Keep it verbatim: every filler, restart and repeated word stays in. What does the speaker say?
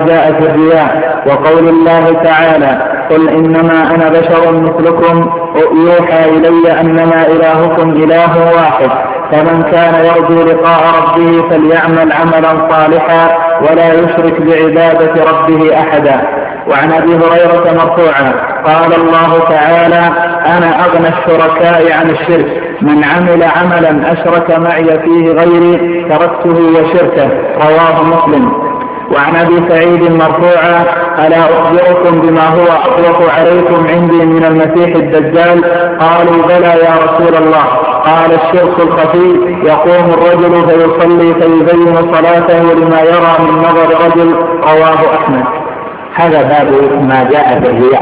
جاء في الرياء، وقول الله تعالى: قل إنما أنا بشر مثلكم يوحى إلي أنما إلهكم إله واحد، فمن كان يرجو لقاء ربه فليعمل عملا صالحا ولا يشرك بعبادة ربه أحدا. وعن أبي هريرة مرفوعا قال الله تعالى: أنا أغنى الشركاء عن الشرك، من عمل عملا أشرك معي فيه غيري تركته وشركه، رواه مسلم. وعن أبي سعيد مرفوعا: ألا أخبركم بما هو أخوف عليكم عندي من المسيح الدجال؟ قالوا: بلى يا رسول الله. قال: الشرك الخفي، يقوم الرجل فيصلي فيبين صلاته لما يرى من نظر رجل، رواه أحمد. هذا باب ما جاء في الرياء.